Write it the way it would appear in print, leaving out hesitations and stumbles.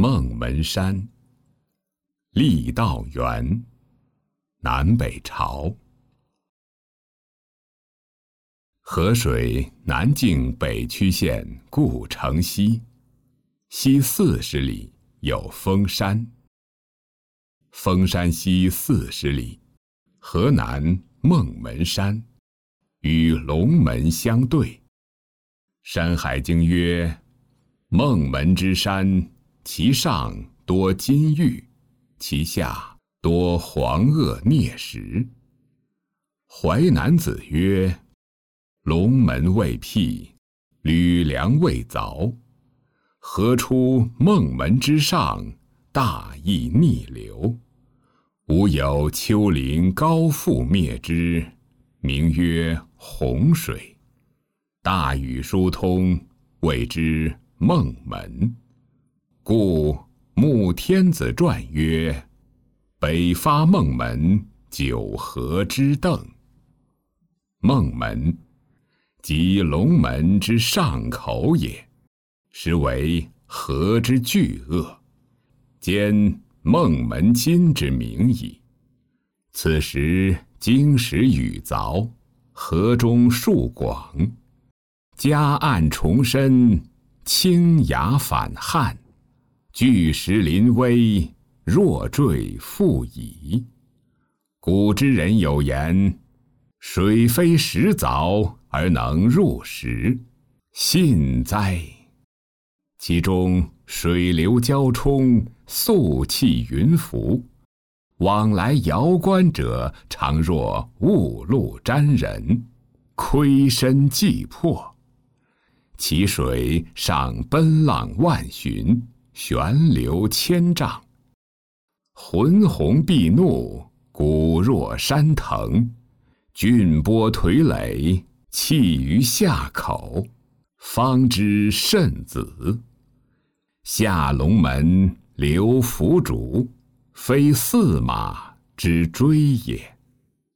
孟门山，郦道元，南北朝。河水南径北曲线故城西，西40里有封山。封山西40里，河南孟门山，与龙门相对。山海经曰：孟门之山，其上多金玉，其下多黄垩啮石。淮南子曰：龙门未辟，吕梁未凿，何出孟门之上，大义逆流？吾有丘陵高覆灭之，名曰洪水。大禹疏通，谓之孟门。故穆天子传曰：北发孟门，九河之邓。孟门，即龙门之上口也，实为河之巨鳄，兼孟门津之名矣。此时经时雨凿，河中树广，夹岸重深，倾崖反汉，巨石临危，若坠复矣。古之人有言：水非石凿而能入石，信哉！其中水流交冲，肃气云浮，往来遥观者，常若雾露沾人，窥身即破。其水上奔浪万寻，旋流千丈，浑洪毕怒，鼓若山腾，峻波颓垒，气于下口，方知甚子。下龙门流浮渚，非驷马之追也。